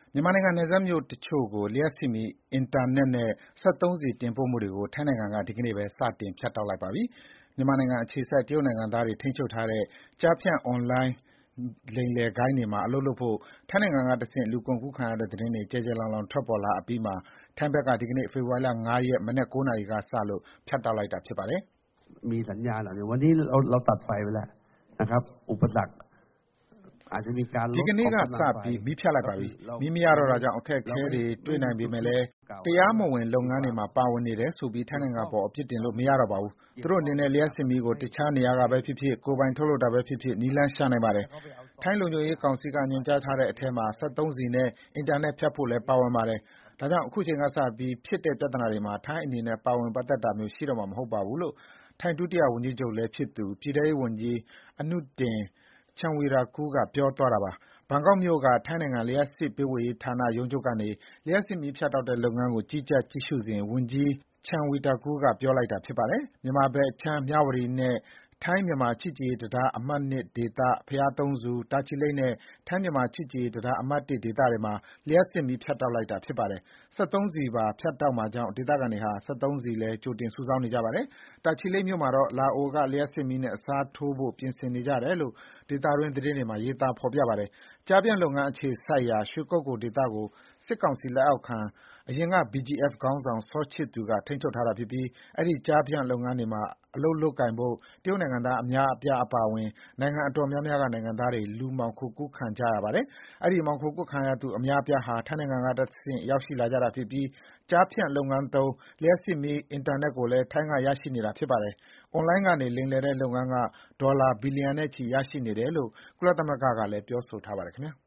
မြန်မာနိုင်ငံနယ်စပ်မြို့တချို့ကို လျှပ်စစ်မီး၊ အင်တာနက်နဲ့ စက်သုံးဆီတင်ပို့မှုတွေကို ထိုင်းနိုင်ငံက ဒီကနေ့ပဲ စတင်ဖြတ်တောက်လိုက်ပါပြီ။ မြန်မာနိုင်ငံအခြေစိုက် တရုတ်နိုင်ငံသားတွေ ထိန်းချုပ်ထားတဲ့ ကျားဖြန့် အွန်လိုင်းလိမ်လည်ဂိုဏ်းတွေမှာ အလုပ်လုပ်ဖို့ ထိုင်းနိုင်ငံကတဆင့် လူကုန်ကူးခံရတဲ့သတင်းတွေ ကျယ်ကျယ်လောင်လောင် ထွက်ပေါ်လာအပြီးမှာ ထိုင်းဘက်က ဒီကနေ့ ဖေဖော်ဝါရီ ၅ ရက် မနက် ၉ နာရီကစလို့ ဖြတ်တောက်လိုက်တာ ဖြစ်ပါတယ်။ "มีสัญญาณเหล่านี้วันนี้เราตัดไฟไปแล้วนะครับอุปสรรคอาจจะมีการลဒီดကနေ့ကของกำลัစงไฟပြီး မီးဖြတ်လိုက်ပါပြီ။ မီးမရတော့တာကြောင့် အခက်အခဲတွေ တွေ့နိုင်ပေမယ့်လည်း တတရာမဝင်လုပ်ငန်းတွေမှာ ပါဝင်နေတယ်ဆိုပြီး ထိုင်းနိုင်ငံအပေါ် အပြစ်တင်လို့ မရတော့ပါဘူး။ သူတို့အနေနဲ့ လျှပ်စစ်မီးကို တခြားနေရာကပဲဖြစ်ဖြစ်၊ ကိုယ်ပိုင်ထုတ်လုပ်တာပဲဖြစ်ဖြစ် နည်းလမ်းရှာနိုင်ပါတယ်။ ထိုင်းလုံခြုံရေးကောင်စီက ညွှန်ကြားထားတဲ့အထဲမှာ စက်သုံးဆီနဲ့ အင်တာနက်ဖြတ်ဖို့လည်း ပါဝင်ပါတယ်။ ဒါကြောင့် အခုချိန်ကစပြီး ဖြစ်တဲ့ပြဿနာတွေမှာ ထိုင်းအနေနဲ့ ပါဝင်ပတ်သက်တာမျိုး ရှိတော့မှာမဟုတ်ဘူးလို့ ထိုင်းဒုတိယဝန်ကြီးချုပ်လည်းဖြစ်သူ ပြည်ထဲရေးဝန်ကြီး Anutin Charnvirakul က ပြောသွားတာပါ။ ဘန်ကောက်မြို့က ထိုင်းနိုင်ငံ လျှပ်စစ်ပေးဝေရေးဌာန ရုံးချုပ်ကနေ လျှပ်စစ်မီးဖြတ်တောက်တဲ့လုပ်ငန်းကို ကြီးကြပ် ကြည့်ရှုစဉ် ဝန်ကြီး Charnvirakul က ပြောလိုက်တာဖြစ်ပါတယ်။ မြန်မာဘက်အခြမ်း မြဝတီနဲ့ ထိုင်း-မြန်မာ ချစ်ကြည်ရေးတံတား အမှတ် ဒေသ၊ ဘုရားသုံးဆူ၊ တာချီလိတ်နဲ့ ထိုင်း-မြန်မာ ချစ်ကြည်ရေးတံတား အမှတ် ဒေသတွေမှာ လျှပ်စစ်မီး ဖြတ်တောက်လိုက်တာ ဖြစ်ပါတယ်။ စက်သုံးဆီပါ ဖြတ်တောက်မှာကြောင့် ဒေသခံတွေဟာ စက်သုံးဆီလည်း ကြိုတင် စုဆောင်းနေကြပါတယ်။ တာချီလိတ်မြို့မှာတော့ လာအိုက လျှပ်စစ်မီးနဲ့ အစားထိုးဖို့ ပြင်ဆင်နေကြတယ်လို့ ဒေသတွင်းသတင်းတွေမှာ ရေးသား ဖော်ပြပါတယ်။ ကျားဖြန့်လုပ်ငန်းအခြေစိုက်ရာ ရွှေကုက္ကိုဒေသကို စစ်ကောင်စီလက်အောက်ခံ အရင်က BGF ခေါင်းဆောင် စောချစ်သူက ထိန်းချုပ်ထားတာဖြစ်ပြီး အဲဒီ ကျားဖြန့်လုပ်ငန်းတွေမှာ အလုပ်လုပ်ကိုင်ဖို့ တရုတ်နိုင်ငံသား အများအပြားအပါအဝင် နိုင်ငံအတော်များများက နိုင်ငံသားတွေ လူမှောင်ခိုကူးခံကြရပါတယ်။ အဲဒီ မှောင်ခိုကူးခံရသူ အများအပြားဟာ ထိုင်းနိုင်ငံကတဆင့် ရောက်ရှိလာကြတာဖြစ်ပြီး ကျားဖြန့်လုပ်ငန်းသုံး လျှပ်စစ်မီး၊ အင်တာနက်ကိုလည်း ထိုင်းက ရရှိနေတာဖြစ်ပါတယ်။ အွန်လိုင်းကနေ လိမ်လည်တဲ့လုပ်ငန်းက ဒေါ်လာဘီလီယံနဲ့ချီ ရရှိနေတယ်လို့ ကုလသမဂ္ဂကလည်း ပြောဆိုထားပါတယ်ခင်ဗျာ။